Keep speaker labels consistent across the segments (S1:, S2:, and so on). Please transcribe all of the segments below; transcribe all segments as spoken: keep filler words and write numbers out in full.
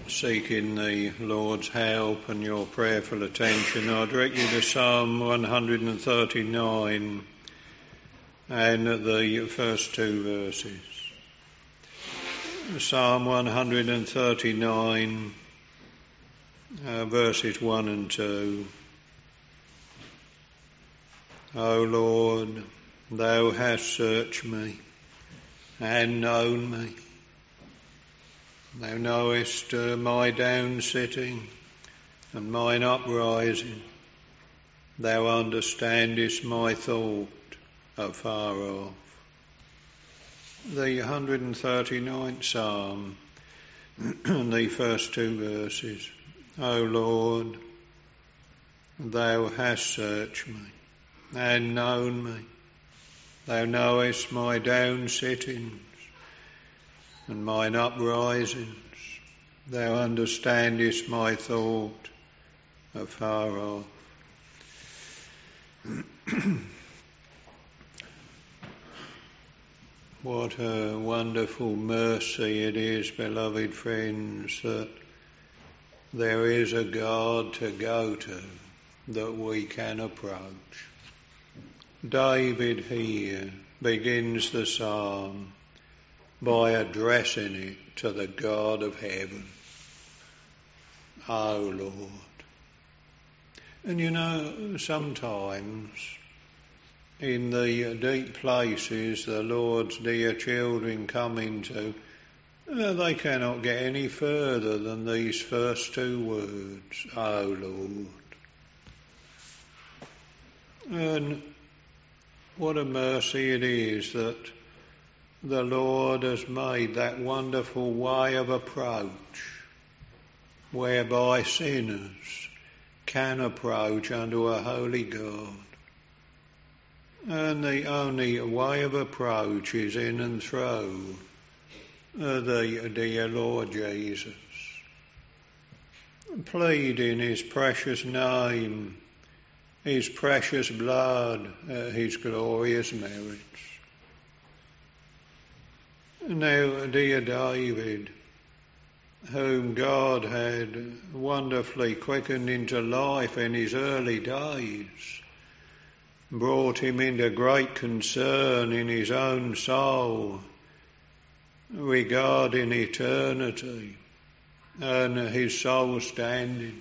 S1: seeking the Lord's help and your prayerful attention, I direct you to Psalm one hundred thirty-nine and the first two verses. Psalm one hundred thirty-nine, uh, verses one and two. O Lord, thou hast searched me and known me. Thou knowest uh, my down sitting and mine uprising. Thou understandest my thought afar off. The one hundred thirty-ninth Psalm, the first two verses. O Lord, thou hast searched me and known me. Thou knowest my down sittings and mine uprisings. Thou understandest my thought afar off. What a wonderful mercy it is, beloved friends, that there is a God to go to that we can approach. David here begins the psalm by addressing it to the God of heaven. O Lord. And you know, sometimes in the deep places the Lord's dear children come into, uh, they cannot get any further than these first two words, O Lord. And what a mercy it is that the Lord has made that wonderful way of approach whereby sinners can approach unto a holy God. And the only way of approach is in and through uh, the dear Lord Jesus. Plead in his precious name, his precious blood, uh, his glorious merits. Now, dear David, whom God had wonderfully quickened into life in his early days, brought him into great concern in his own soul regarding eternity and his soul standing.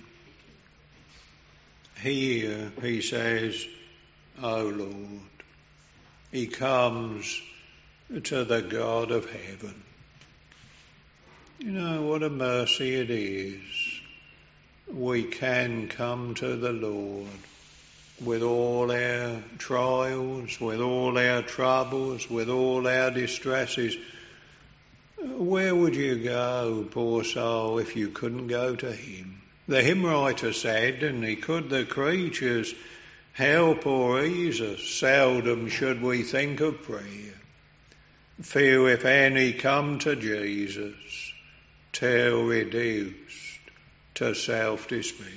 S1: Here he says, O Lord. He comes to the God of heaven. You know, what a mercy it is. We can come to the Lord with all our trials, with all our troubles, with all our distresses. Where would you go, poor soul, if you couldn't go to him? The hymn writer said, and he could the creatures help or ease us, seldom should we think of prayer. Few, if any, come to Jesus till reduced to self-despair.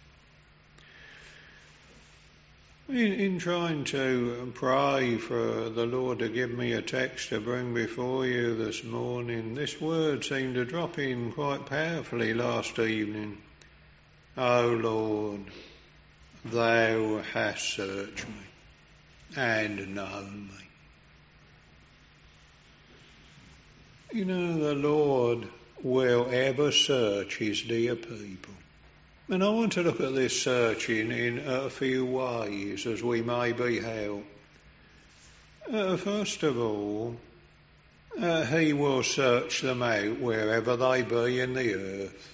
S1: In, in trying to pray for the Lord to give me a text to bring before you this morning, this word seemed to drop in quite powerfully last evening. O Lord, thou hast searched me and known me. You know, the Lord will ever search his dear people. And I want to look at this searching in a few ways as we may be helped. Uh, first of all, uh, he will search them out wherever they be in the earth.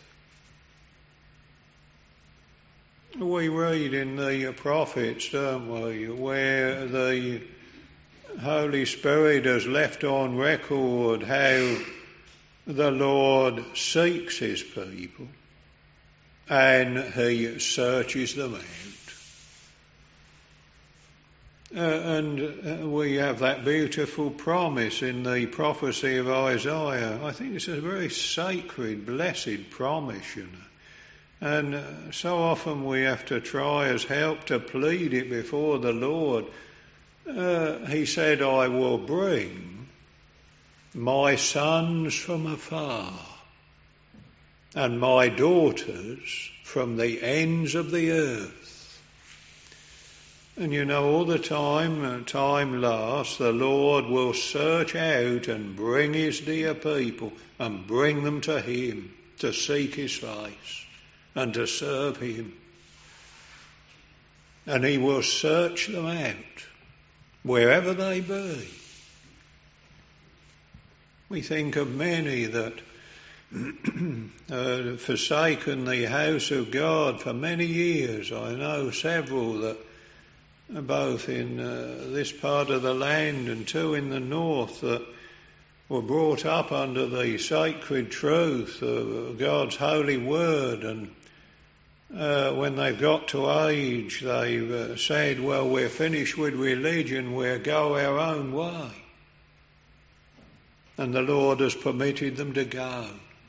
S1: We read in the prophets, don't we, where the Holy Spirit has left on record how the Lord seeks his people and he searches them out. Uh, and uh, we have that beautiful promise in the prophecy of Isaiah. I think it's a very sacred, blessed promise, you know. And uh, so often we have to try as help to plead it before the Lord. Uh, he said, I will bring my sons from afar and my daughters from the ends of the earth. And you know, all the time, time lasts, the Lord will search out and bring his dear people and bring them to him to seek his face and to serve him. And he will search them out wherever they be. We think of many that uh, forsaken the house of God for many years. I know several that both in uh, this part of the land and two in the north that were brought up under the sacred truth of God's holy word, and uh, when they've got to age they've uh, said, well, we're finished with religion, we'll go our own way. And the Lord has permitted them to go.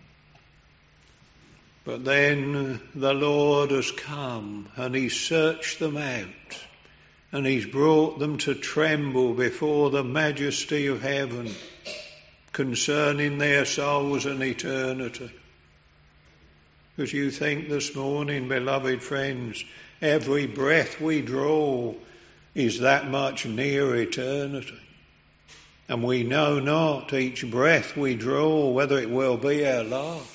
S1: But then the Lord has come and he's searched them out and he's brought them to tremble before the majesty of heaven concerning their souls and eternity. Because you think this morning, beloved friends, every breath we draw is that much near eternity. And we know not each breath we draw whether it will be our last.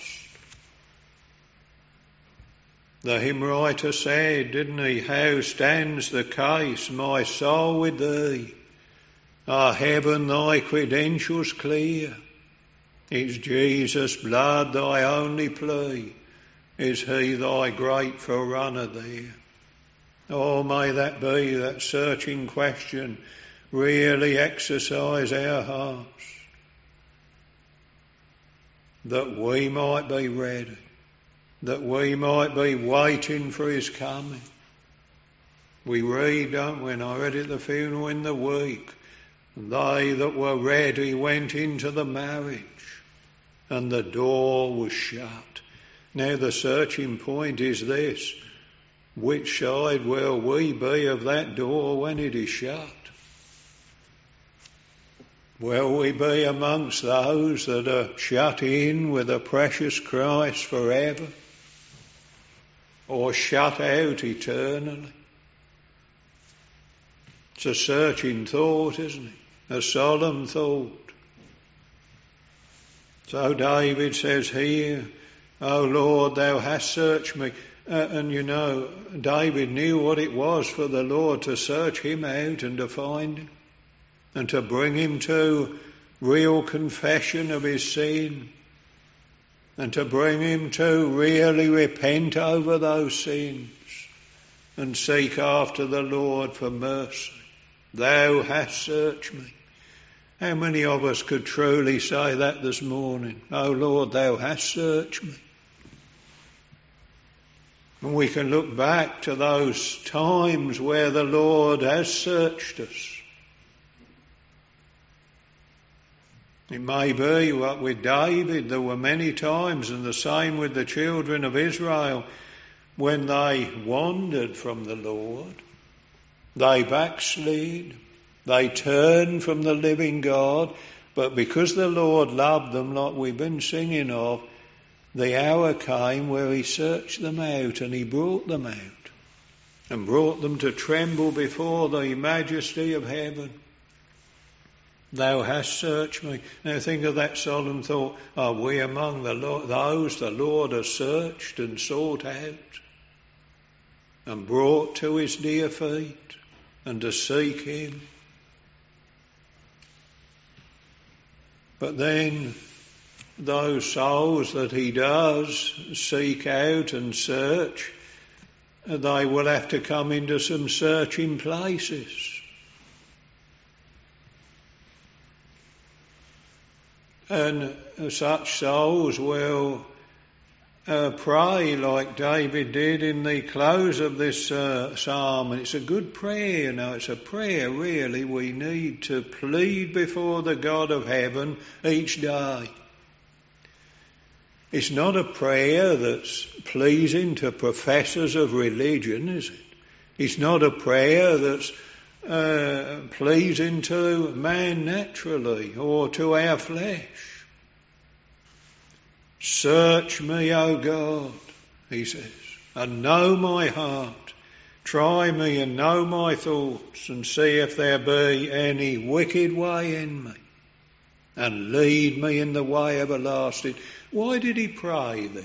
S1: The hymn writer said, didn't he, how stands the case, my soul with thee? Ah, heaven, thy credentials clear. Is Jesus' blood thy only plea? Is he thy great forerunner there? Oh, may that be, that searching question, really exercise our hearts, that we might be ready, that we might be waiting for his coming. We read, don't we, and I read at the funeral in the week, they that were ready went into the marriage, and the door was shut. Now the searching point is this, which side will we be of that door when it is shut? Will we be amongst those that are shut in with the precious Christ forever, or shut out eternally? It's a searching thought, isn't it? A solemn thought. So David says here, O Lord, thou hast searched me. Uh, and you know, David knew what it was for the Lord to search him out and to find him, and to bring him to real confession of his sin, and to bring him to really repent over those sins and seek after the Lord for mercy. Thou hast searched me. How many of us could truly say that this morning? Oh Lord, thou hast searched me. And we can look back to those times where the Lord has searched us. It may be what with David, there were many times, and the same with the children of Israel, when they wandered from the Lord, they backslid, they turned from the living God, but because the Lord loved them, like we've been singing of, the hour came where he searched them out and he brought them out and brought them to tremble before the majesty of heaven. Thou hast searched me. Now think of that solemn thought. Are we among the Lord, those the Lord has searched and sought out and brought to his dear feet and to seek him? But then those souls that he does seek out and search, they will have to come into some searching places. And such souls will uh, pray like David did in the close of this uh, psalm. And it's a good prayer, you know, it's a prayer really we need to plead before the God of heaven each day. It's not a prayer that's pleasing to professors of religion, is it? It's not a prayer that's uh, pleasing to man naturally or to our flesh. Search me, O God, he says, and know my heart. Try me and know my thoughts, and see if there be any wicked way in me, and lead me in the way everlasting. Why did he pray this?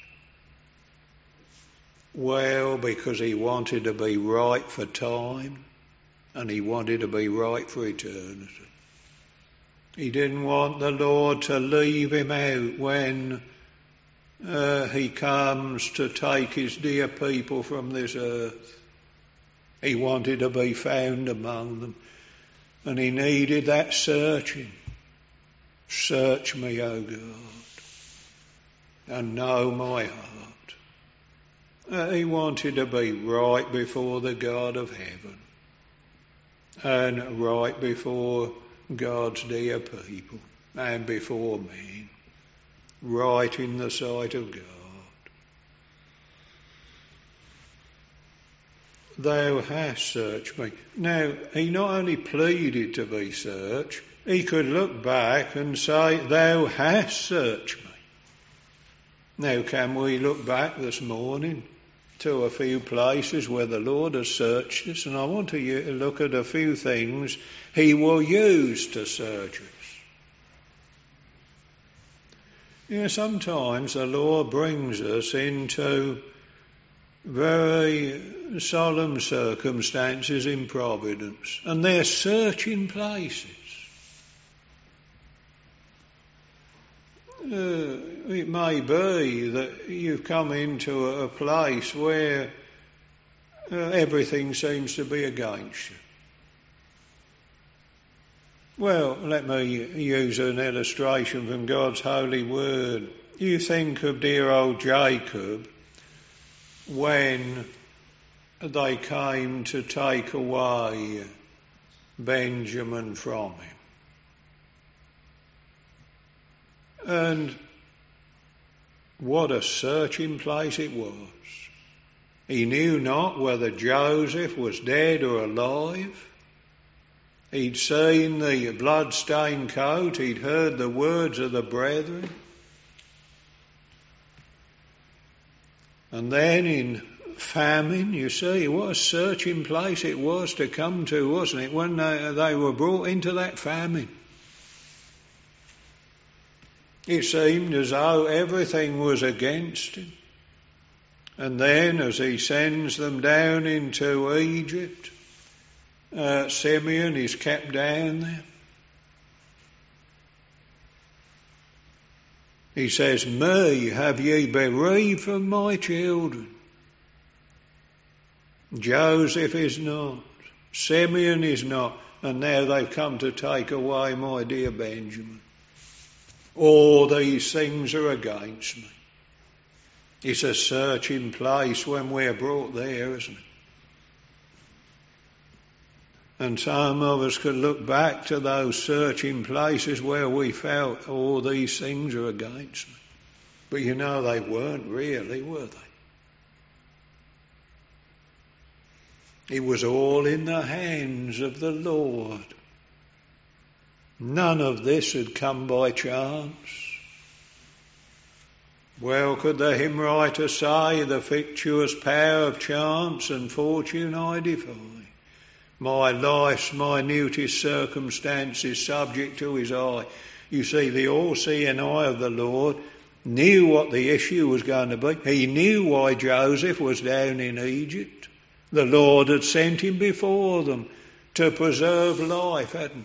S1: Well, because he wanted to be right for time, and he wanted to be right for eternity. He didn't want the Lord to leave him out when uh, he comes to take his dear people from this earth. He wanted to be found among them, and he needed that searching. Search me, O God, and know my heart. Uh, he wanted to be right before the God of heaven, and right before God's dear people, and before men, right in the sight of God. Thou hast searched me. Now, he not only pleaded to be searched, he could look back and say, thou hast searched me. Now, can we look back this morning to a few places where the Lord has searched us? And I want to look at a few things he will use to search us. You know, sometimes the Lord brings us into very solemn circumstances in providence, and they're searching places. Uh, it may be that you've come into a, a place where uh, everything seems to be against you. Well, let me use an illustration from God's holy word. You think of dear old Jacob when they came to take away Benjamin from him. And what a searching place it was. He knew not whether Joseph was dead or alive. He'd seen the blood-stained coat. He'd heard the words of the brethren. And then in famine, you see, what a searching place it was to come to, wasn't it, when they, they were brought into that famine. It seemed as though everything was against him. And then as he sends them down into Egypt, uh, Simeon is kept down there. He says, me have ye bereaved from my children. Joseph is not. Simeon is not. And now they've come to take away my dear Benjamin. All these things are against me. It's a searching place when we're brought there, isn't it? And some of us could look back to those searching places where we felt all these things are against me. But you know, they weren't really, were they? It was all in the hands of the Lord. None of this had come by chance. Well, could the hymn writer say, the fictitious power of chance and fortune I defy. My life's minutest circumstance is subject to his eye. You see, the all-seeing eye of the Lord knew what the issue was going to be. He knew why Joseph was down in Egypt. The Lord had sent him before them to preserve life, hadn't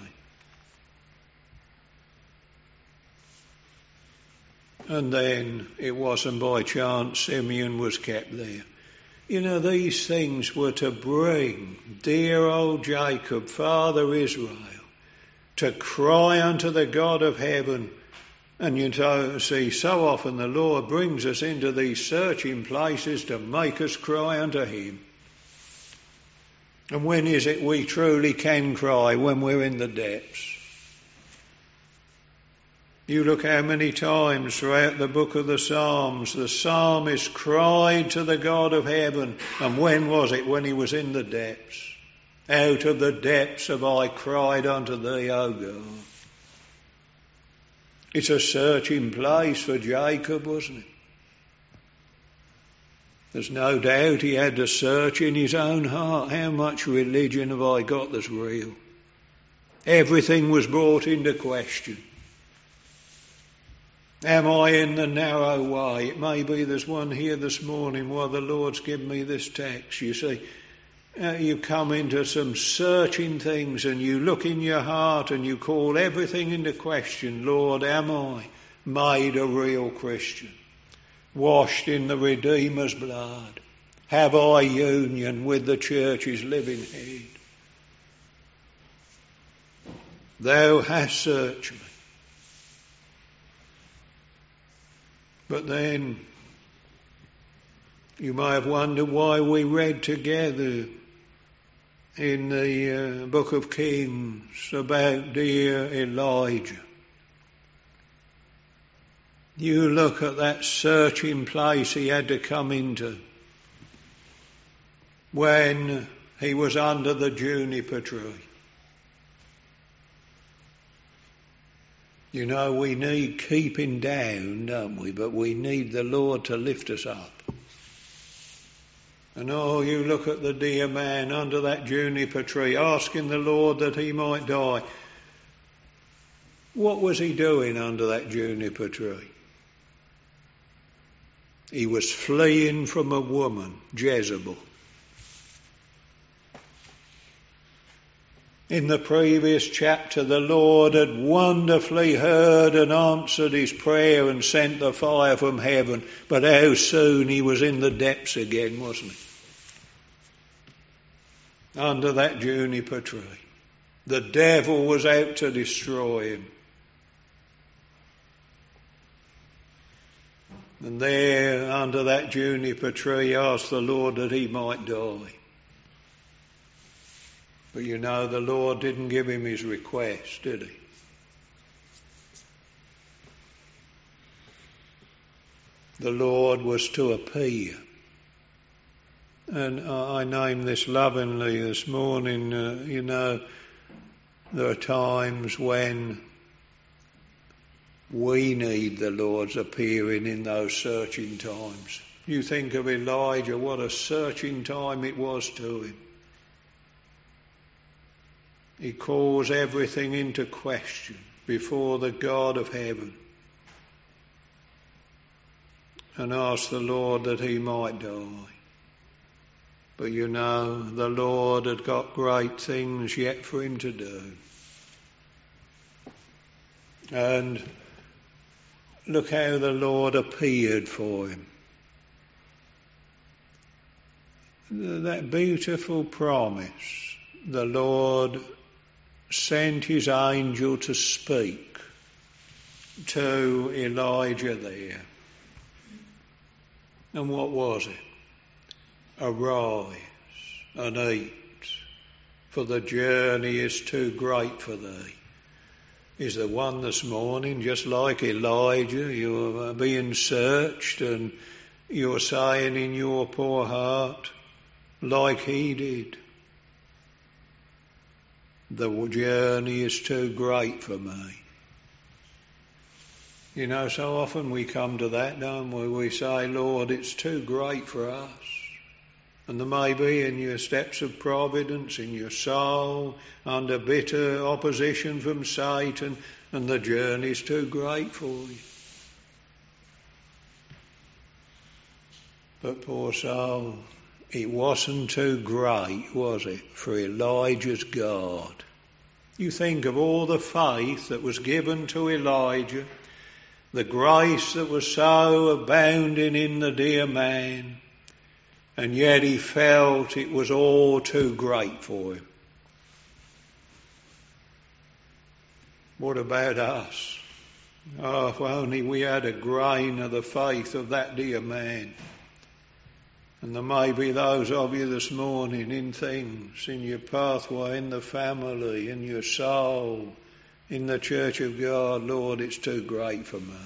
S1: he? And then it wasn't by chance Simeon was kept there. You know, these things were to bring dear old Jacob, Father Israel, to cry unto the God of heaven. And you know, see, so often the Lord brings us into these searching places to make us cry unto him. And when is it we truly can cry? When we're in the depths. You look how many times throughout the book of the Psalms the psalmist cried to the God of heaven. And when was it? When he was in the depths. Out of the depths have I cried unto thee, O God. It's a searching place for Jacob, wasn't it? There's no doubt he had to search in his own heart. How much religion have I got that's real? Everything was brought into question. Am I in the narrow way? It may be there's one here this morning while the Lord's given me this text. You see, uh, you come into some searching things and you look in your heart and you call everything into question. Lord, am I made a real Christian? Washed in the Redeemer's blood? Have I union with the church's living head? Thou hast searched me. But then you may have wondered why we read together in the uh, book of Kings about dear Elijah. You look at that searching place he had to come into when he was under the juniper tree. You know, we need keeping down, don't we? But we need the Lord to lift us up. And oh, you look at the dear man under that juniper tree, asking the Lord that he might die. What was he doing under that juniper tree? He was fleeing from a woman, Jezebel. In the previous chapter, the Lord had wonderfully heard and answered his prayer and sent the fire from heaven. But how soon he was in the depths again, wasn't he? Under that juniper tree. The devil was out to destroy him. And there, under that juniper tree, he asked the Lord that he might die. But you know, the Lord didn't give him his request, did he? The Lord was to appear. And I name this lovingly this morning. Uh, you know, there are times when we need the Lord's appearing in those searching times. You think of Elijah, what a searching time it was to him. He calls everything into question before the God of heaven and asks the Lord that he might die. But you know, the Lord had got great things yet for him to do. And look how the Lord appeared for him. That beautiful promise, the Lord sent his angel to speak to Elijah there. And what was it? Arise and eat, for the journey is too great for thee. Is there one this morning, just like Elijah, you're being searched and you're saying in your poor heart, like he did, the journey is too great for me. You know, so often we come to that, don't we? We say, Lord, it's too great for us. And there may be in your steps of providence, in your soul, under bitter opposition from Satan, and the journey's too great for you. But poor soul, it wasn't too great, was it, for Elijah's God? You think of all the faith that was given to Elijah, the grace that was so abounding in the dear man, and yet he felt it was all too great for him. What about us? Oh, if only we had a grain of the faith of that dear man. And there may be those of you this morning in things, in your pathway, in the family, in your soul, in the church of God, Lord, it's too great for me.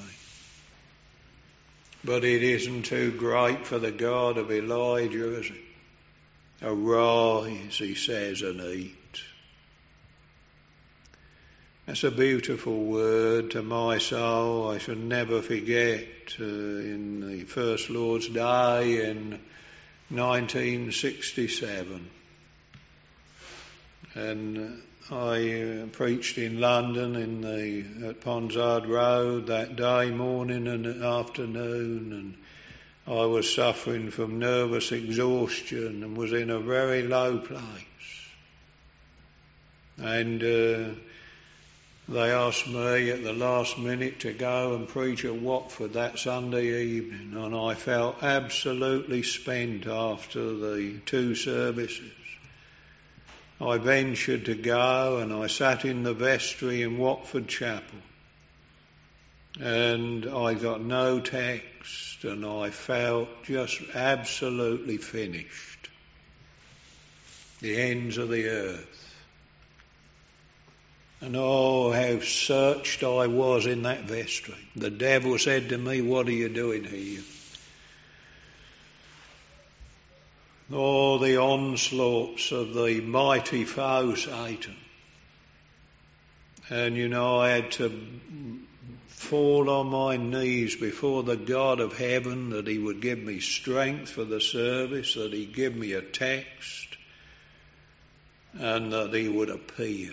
S1: But it isn't too great for the God of Elijah, is it? Arise, he says, and eat. That's a beautiful word to my soul. I shall never forget uh, in the First Lord's Day in nineteen sixty-seven. And I uh, preached in London in the at Ponsard Road that day, morning and afternoon, and I was suffering from nervous exhaustion and was in a very low place. And uh, they asked me at the last minute to go and preach at Watford that Sunday evening, and I felt absolutely spent after the two services. I ventured to go, and I sat in the vestry in Watford Chapel, and I got no text, and I felt just absolutely finished. The ends of the earth. And oh, how searched I was in that vestry. The devil said to me, "What are you doing here?" Oh, the onslaughts of the mighty foe, Satan. And you know, I had to fall on my knees before the God of heaven that he would give me strength for the service, that he'd give me a text, and that he would appear.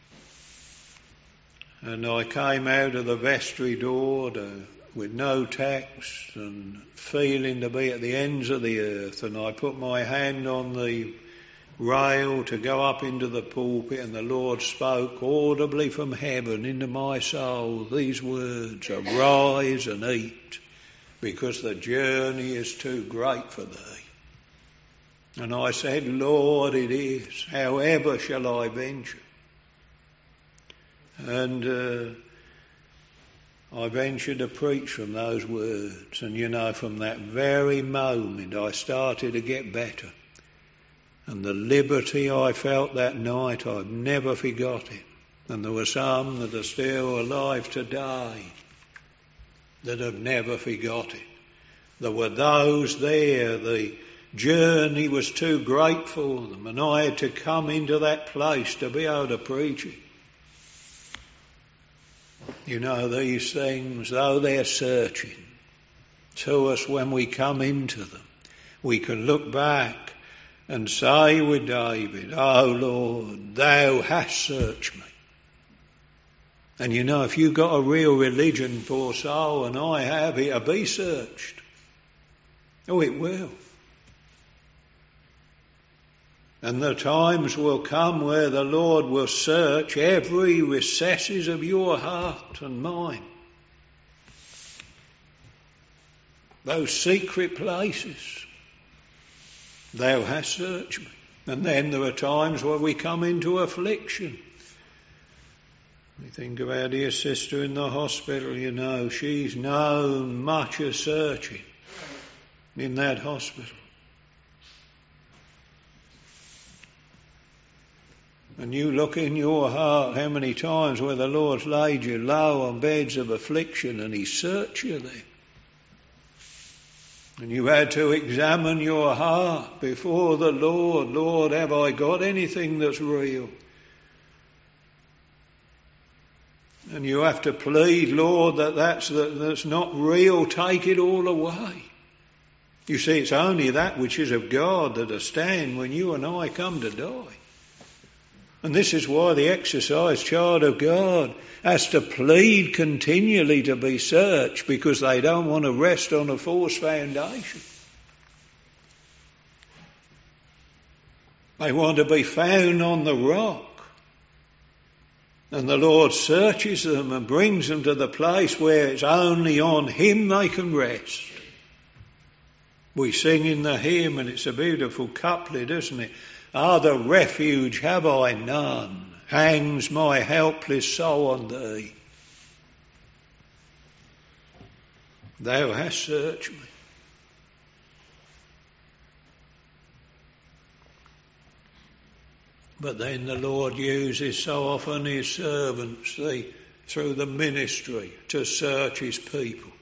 S1: And I came out of the vestry door to, with no text and feeling to be at the ends of the earth, and I put my hand on the rail to go up into the pulpit, and the Lord spoke audibly from heaven into my soul these words: "Arise and eat, because the journey is too great for thee." And I said, "Lord, it is. However shall I venture?" And uh, I ventured to preach from those words. And you know, from that very moment I started to get better. And the liberty I felt that night, I've never forgot it. And there were some that are still alive today that have never forgot it. There were those there, the journey was too great for them, and I had to come into that place to be able to preach it. You know, these things, though they're searching to us when we come into them, we can look back and say with David, "Oh Lord, thou hast searched me." And you know, if you've got a real religion, poor soul, and I have, it'll be searched. Oh, it will. And the times will come where the Lord will search every recesses of your heart and mine. Those secret places. Thou hast searched me. And then there are times where we come into affliction. We think of our dear sister in the hospital, you know, she's known much of searching in that hospital. And you look in your heart how many times where the Lord's laid you low on beds of affliction and he searched you there. And you had to examine your heart before the Lord. Lord, have I got anything that's real? And you have to plead, Lord, that that's, that, that's not real, take it all away. You see, it's only that which is of God that'll stand when you and I come to die. And this is why the exercised child of God has to plead continually to be searched, because they don't want to rest on a false foundation. They want to be found on the rock. And the Lord searches them and brings them to the place where it's only on him they can rest. We sing in the hymn, and it's a beautiful couplet, isn't it? Other refuge have I none, hangs my helpless soul on thee. Thou hast searched me. But then the Lord uses so often his servants the, through the ministry to search his people.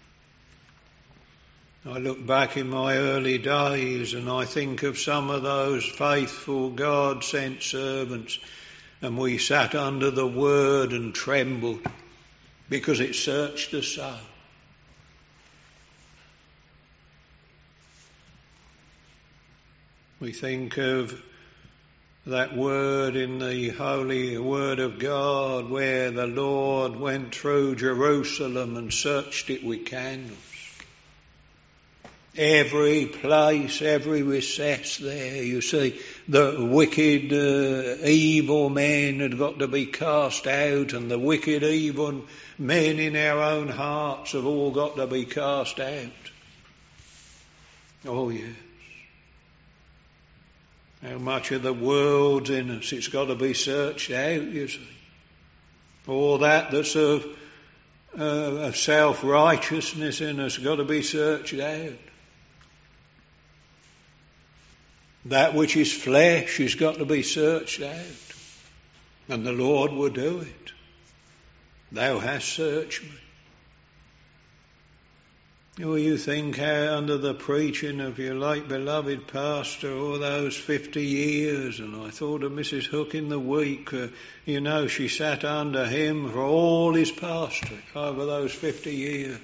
S1: I look back in my early days and I think of some of those faithful God-sent servants and we sat under the word and trembled because it searched us so. We think of that word in the holy word of God where the Lord went through Jerusalem and searched it with candles. Every place, every recess there, you see, the wicked, uh, evil men had got to be cast out, and the wicked, evil men in our own hearts have all got to be cast out. Oh, yes. How much of the world's in us, it's got to be searched out, you see. All that that's of, uh, of self-righteousness in us got to be searched out. That which is flesh has got to be searched out. And the Lord will do it. Thou hast searched me. Will you think how under the preaching of your late beloved pastor all those fifty years, and I thought of Missus Hook in the week, uh, you know, she sat under him for all his pastorate over those fifty years.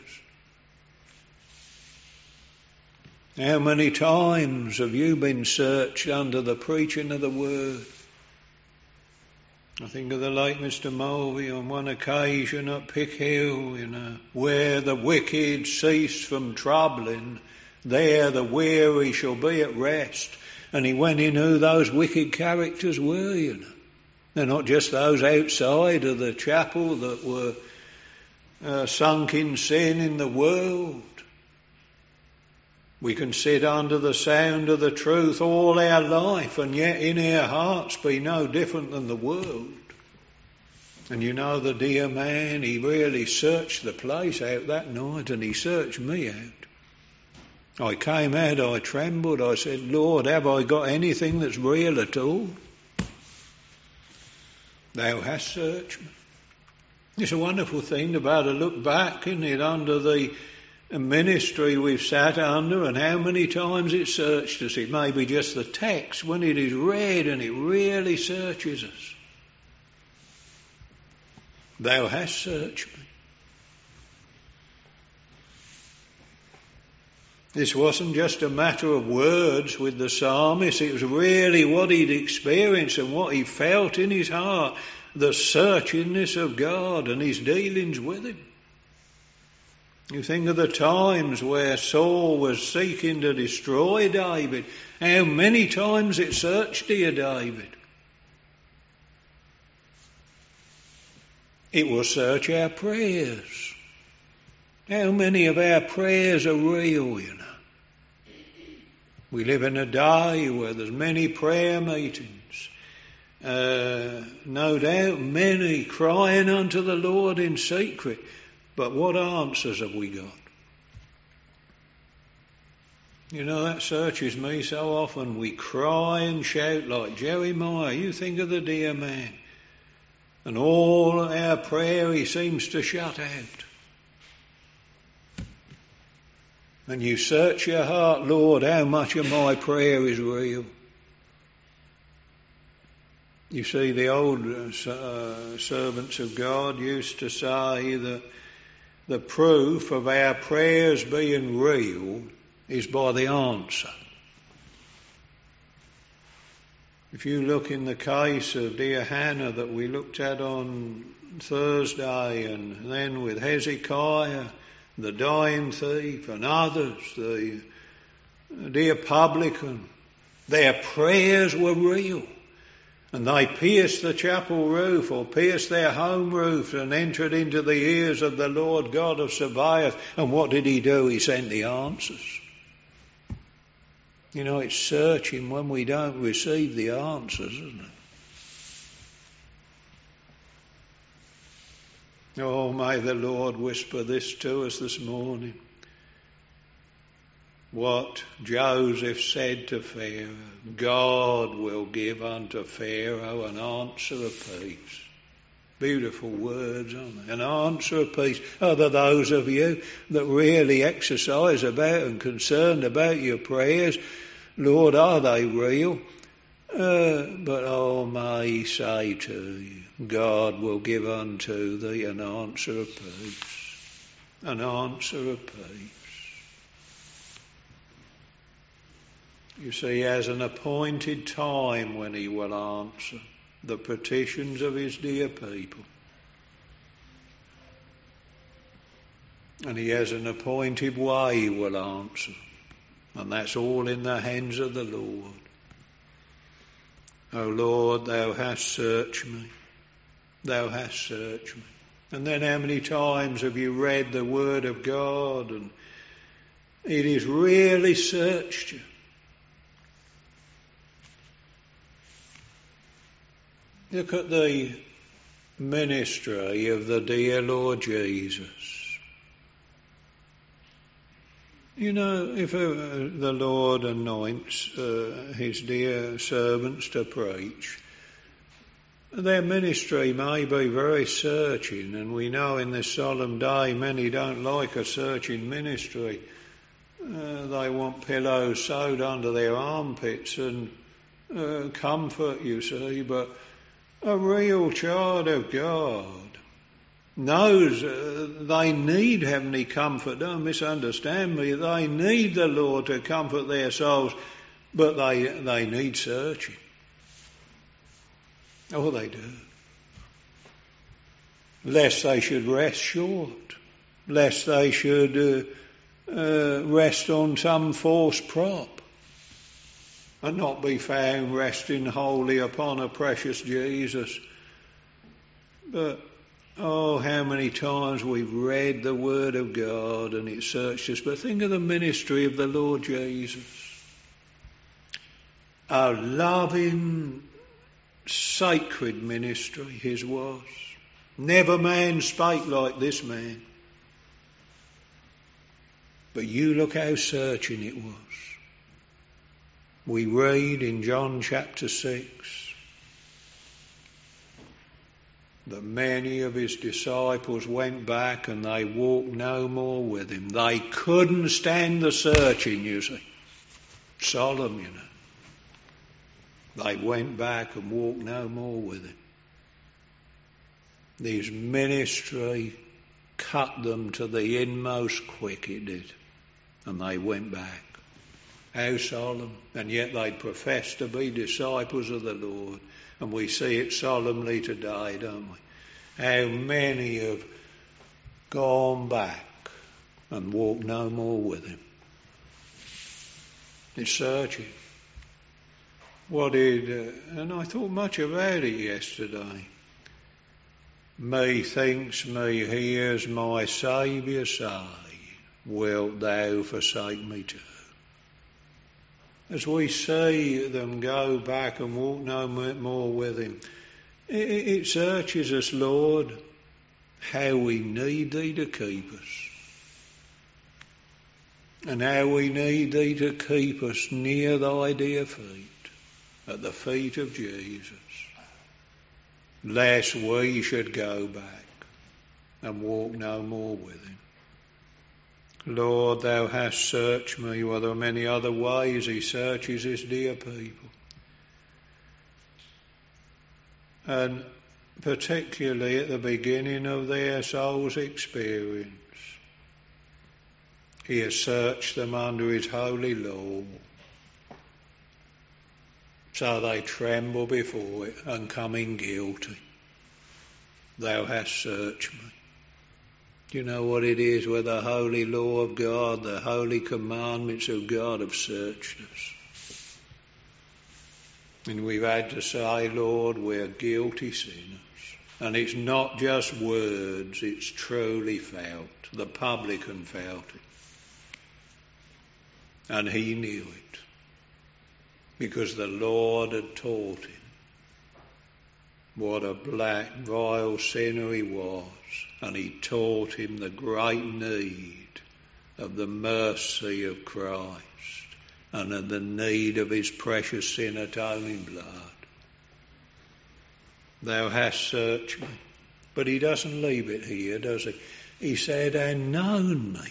S1: How many times have you been searched under the preaching of the word? I think of the late Mister Mulvey on one occasion at Pick Hill, you know, where the wicked cease from troubling, there the weary shall be at rest. And he went in who those wicked characters were, you know. They're not just those outside of the chapel that were uh, sunk in sin in the world. We can sit under the sound of the truth all our life and yet in our hearts be no different than the world. And you know the dear man, he really searched the place out that night, and he searched me out. I came out, I trembled, I said, Lord, have I got anything that's real at all? Thou hast searched me. It's a wonderful thing to be able to look back, isn't it, under the ministry we've sat under, and how many times it searched us. It may be just the text when it is read and it really searches us. Thou hast searched me. This wasn't just a matter of words with the psalmist, it was really what he'd experienced and what he felt in his heart, the searchingness of God and his dealings with him. You think of the times where Saul was seeking to destroy David. How many times it searched dear David. It will search our prayers. How many of our prayers are real, you know? We live in a day where there's many prayer meetings. Uh, no doubt many crying unto the Lord in secret. But what answers have we got? You know, that searches me so often. We cry and shout like Jeremiah. You think of the dear man. And all our prayer he seems to shut out. And you search your heart, Lord, how much of my prayer is real? You see, the old uh, servants of God used to say that the proof of our prayers being real is by the answer. If you look in the case of dear Hannah that we looked at on Thursday, and then with Hezekiah, the dying thief, and others, the dear publican, their prayers were real. And they pierced the chapel roof or pierced their home roof and entered into the ears of the Lord God of Sabaoth. And what did he do? He sent the answers. You know, it's searching when we don't receive the answers, isn't it? Oh, may the Lord whisper this to us this morning. What Joseph said to Pharaoh, God will give unto Pharaoh an answer of peace. Beautiful words, aren't they? An answer of peace. Are there those of you that really exercise about and concerned about your prayers? Lord, are they real? Uh, but oh, may he say to you, God will give unto thee an answer of peace, an answer of peace. You see, he has an appointed time when he will answer the petitions of his dear people. And he has an appointed way he will answer. And that's all in the hands of the Lord. O Lord, thou hast searched me. Thou hast searched me. And then how many times have you read the word of God and it has really searched you? Look at the ministry of the dear Lord Jesus. You know, if uh, the Lord anoints uh, his dear servants to preach, their ministry may be very searching, and we know in this solemn day many don't like a searching ministry. Uh, they want pillows sewed under their armpits and uh, comfort, you see, but a real child of God knows uh, they need heavenly comfort. Don't misunderstand me. They need the Lord to comfort their souls, but they they need searching. Oh, they do. Lest they should rest short, lest they should uh, uh, rest on some false prop and not be found resting wholly upon a precious Jesus. But oh, how many times we've read the Word of God and it searched us. But think of the ministry of the Lord Jesus. A loving, sacred ministry his was. Never man spake like this man. But you look how searching it was. We read in John chapter six that many of his disciples went back and they walked no more with him. They couldn't stand the searching, you see. Solemn, you know. They went back and walked no more with him. His ministry cut them to the inmost quick, it did. And they went back. How solemn. And yet they professed to be disciples of the Lord. And we see it solemnly today, don't we? How many have gone back and walked no more with him. It's searching. What did, uh, and I thought much about it yesterday. Methinks me hears my Saviour say, wilt thou forsake me too? As we see them go back and walk no more with him, it, it searches us, Lord, how we need thee to keep us. And how we need thee to keep us near thy dear feet, at the feet of Jesus, lest we should go back and walk no more with him. Lord, thou hast searched me. Well, there are many other ways he searches his dear people. And particularly at the beginning of their soul's experience, he has searched them under his holy law. So they tremble before it and come in guilty. Thou hast searched me. Do you know what it is where the holy law of God, the holy commandments of God have searched us? And we've had to say, Lord, we're guilty sinners. And it's not just words, it's truly felt. The publican felt it. And he knew it. Because the Lord had taught him what a black, vile sinner he was. And he taught him the great need of the mercy of Christ and of the need of his precious sin atoning blood. Thou hast searched me. But he doesn't leave it here, does he? He said, and known me.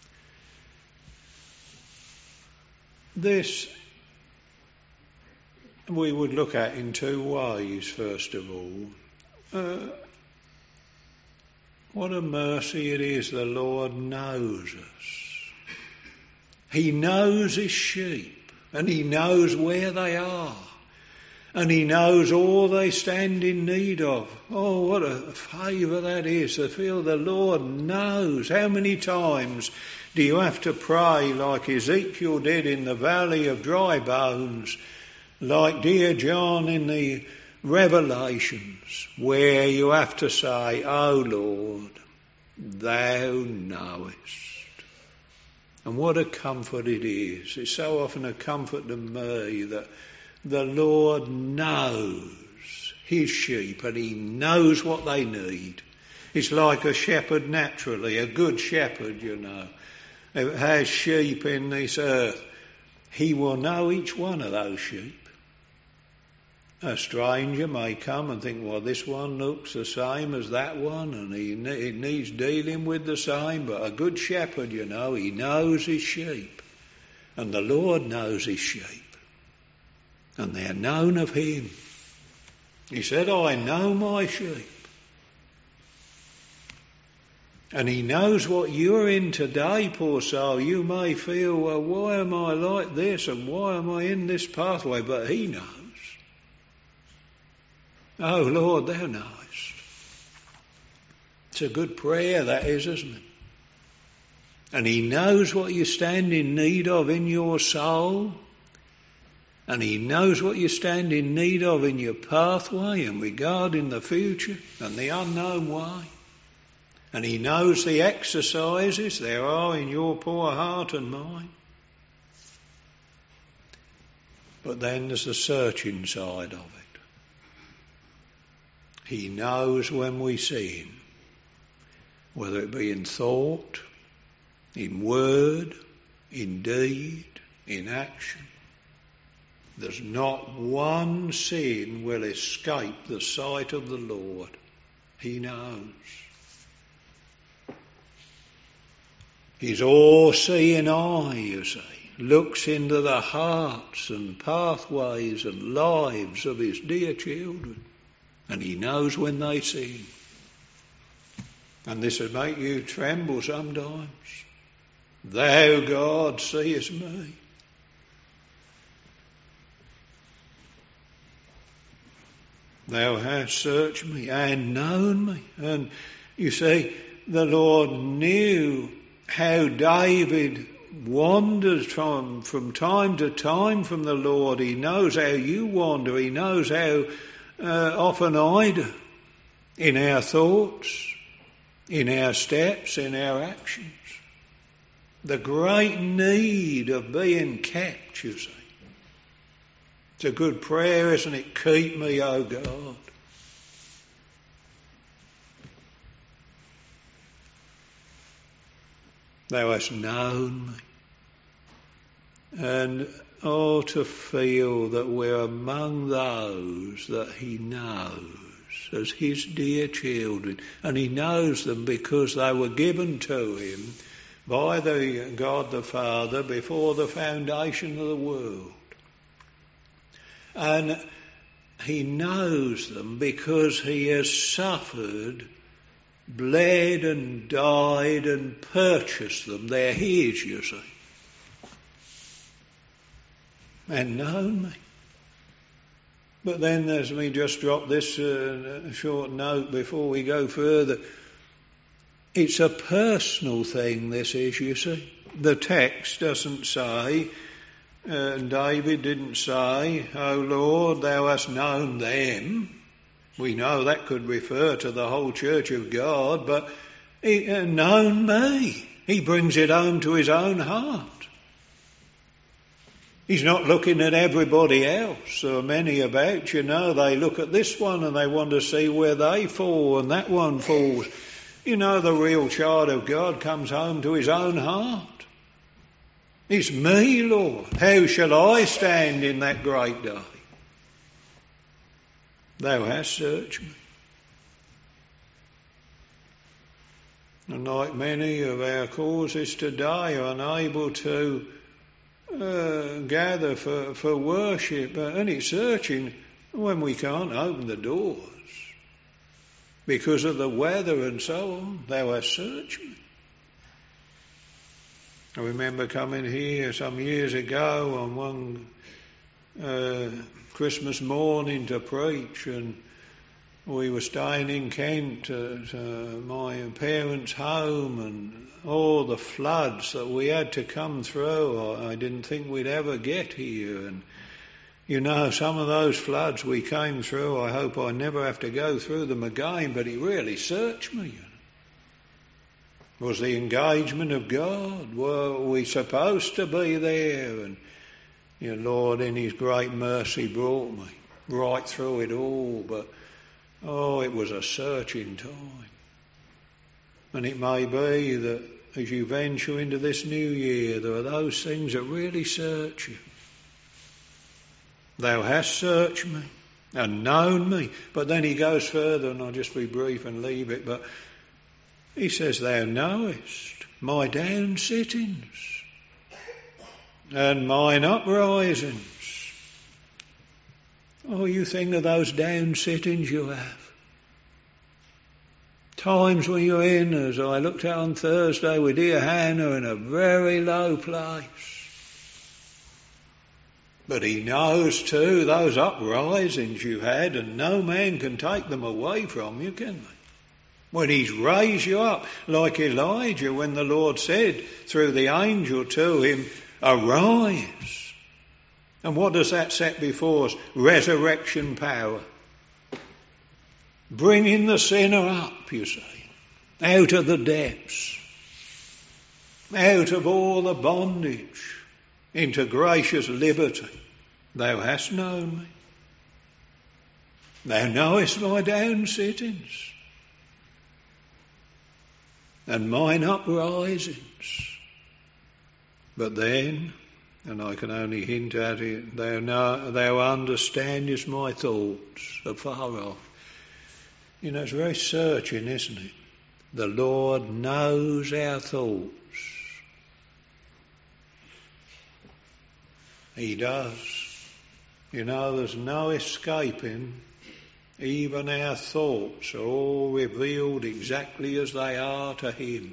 S1: This we would look at in two ways, first of all. Uh, what a mercy it is the Lord knows us. He knows his sheep, and he knows where they are, and he knows all they stand in need of. Oh, what a favour that is, to feel the Lord knows. How many times do you have to pray like Ezekiel did in the valley of dry bones, like dear John in the Revelations, where you have to say, "Oh Lord, thou knowest." And what a comfort it is. It's so often a comfort to me that the Lord knows his sheep and he knows what they need. It's like a shepherd naturally, a good shepherd, you know, who has sheep in this earth. He will know each one of those sheep. A stranger may come and think, well, this one looks the same as that one and he it needs dealing with the same. But a good shepherd, you know, he knows his sheep. And the Lord knows his sheep. And they're known of him. He said, I know my sheep. And he knows what you're in today, poor soul. You may feel, well, why am I like this and why am I in this pathway? But he knows. Oh, Lord, thou knowest. It's a good prayer, that is, isn't it? And he knows what you stand in need of in your soul. And he knows what you stand in need of in your pathway and regarding the future and the unknown way. And he knows the exercises there are in your poor heart and mind. But then there's the searching side of it. He knows when we sin, whether it be in thought, in word, in deed, in action. There's not one sin will escape the sight of the Lord. He knows. His all-seeing eye, you see, looks into the hearts and pathways and lives of his dear children. And he knows when they sin. And this would make you tremble sometimes. Thou, God, seest me. Thou hast searched me and known me. And you see, the Lord knew how David wanders from, from time to time from the Lord. He knows how you wander. He knows how uh, often I do in our thoughts, in our steps, in our actions. The great need of being kept, you see. It's a good prayer, isn't it? Keep me, O God. Thou hast known me. And oh, to feel that we're among those that he knows as his dear children. And he knows them because they were given to him by the God the Father before the foundation of the world. And he knows them because he has suffered, bled and died and purchased them. They're his, you see. And known me. But then as we just drop this uh, short note before we go further, it's a personal thing, this is, you see. The text doesn't say, uh, David didn't say, O Lord, thou hast known them. We know that could refer to the whole church of God, but he uh, known me. He brings it home to his own heart. He's not looking at everybody else. There are many about, you know, they look at this one and they want to see where they fall and that one falls. You know, the real child of God comes home to his own heart. It's me, Lord. How shall I stand in that great day? Thou hast searched me. And like many of our causes today, are unable to uh, gather for, for worship, uh, and it's searching when we can't open the doors because of the weather and so on. Thou hast searched me. I remember coming here some years ago on one uh, Christmas morning to preach, and we were staying in Kent at uh, my parents' home, and all the floods that we had to come through. I, I didn't think we'd ever get here. And you know, some of those floods we came through, I hope I never have to go through them again, but He really searched me. You know. Was the engagement of God? Were we supposed to be there? And your Lord in His great mercy brought me right through it all, but oh, it was a searching time. And it may be that as you venture into this new year, there are those things that really search you. Thou hast searched me and known me. But then He goes further, and I'll just be brief and leave it, but He says, Thou knowest my down sittings and mine uprisings. Oh, you think of those down sittings you have. Times when you're in, as I looked at on Thursday with dear Hannah, in a very low place. But He knows too those uprisings you had, and no man can take them away from you, can they? When He's raised you up, like Elijah, when the Lord said through the angel to him, Arise. And what does that set before us? Resurrection power. Bringing the sinner up, you see, out of the depths, out of all the bondage, into gracious liberty. Thou hast known me. Thou knowest my down sittings and mine uprisings. But then, and I can only hint at it, thou, know, thou understandest my thoughts afar off. You know, it's very searching, isn't it? The Lord knows our thoughts. He does. You know, there's no escaping. Even our thoughts are all revealed exactly as they are to Him.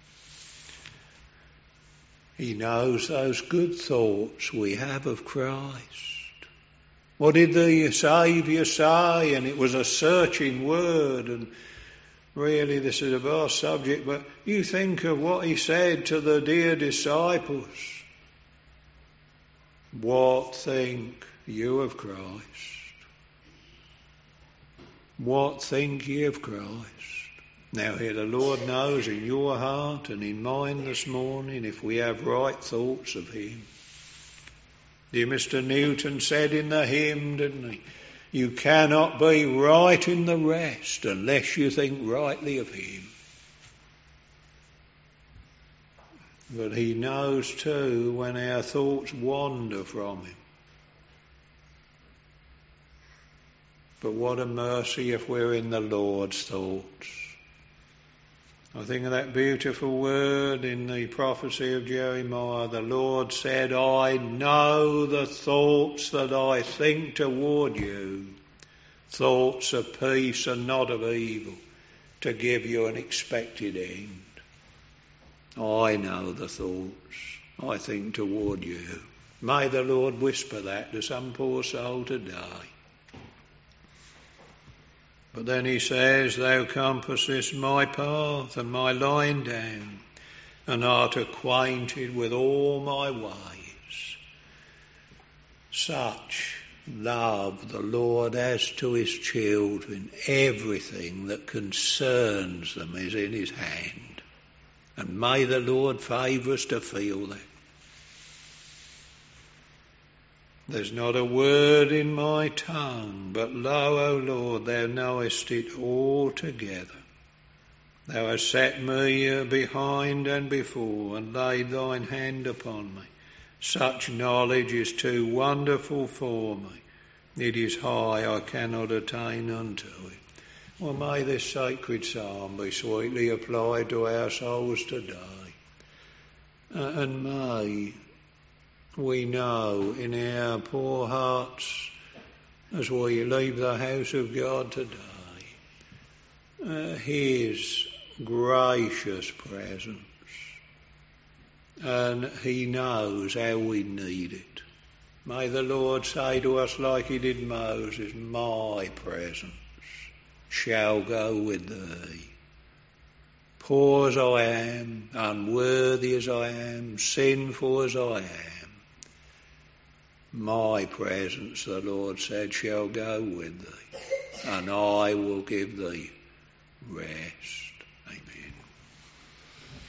S1: He knows those good thoughts we have of Christ. What did the Saviour say? And it was a searching word, and really this is a vast subject, but you think of what He said to the dear disciples. What think you of Christ? What think ye of Christ? Now here the Lord knows in your heart and in mine this morning if we have right thoughts of Him. Dear Mister Newton said in the hymn, didn't he? You cannot be right in the rest unless you think rightly of Him. But He knows too when our thoughts wander from Him. But what a mercy if we're in the Lord's thoughts. I think of that beautiful word in the prophecy of Jeremiah. The Lord said, I know the thoughts that I think toward you, thoughts of peace and not of evil, to give you an expected end. I know the thoughts I think toward you. May the Lord whisper that to some poor soul today. But then He says, Thou compassest my path and my lying down, and art acquainted with all my ways. Such love the Lord has to His children. Everything that concerns them is in His hand. And may the Lord favour us to feel that. There's not a word in my tongue, but lo, O Lord, Thou knowest it altogether. Thou hast set me behind and before, and laid Thine hand upon me. Such knowledge is too wonderful for me. It is high, I cannot attain unto it. Well, may this sacred psalm be sweetly applied to our souls today. Uh, and may we know in our poor hearts as we leave the house of God today, uh, his gracious presence. And he knows how we need it. May the Lord say to us like he did Moses, my presence shall go with thee. Poor as I am, unworthy as I am, sinful as I am, my presence, the Lord said, shall go with thee, and I will give thee rest.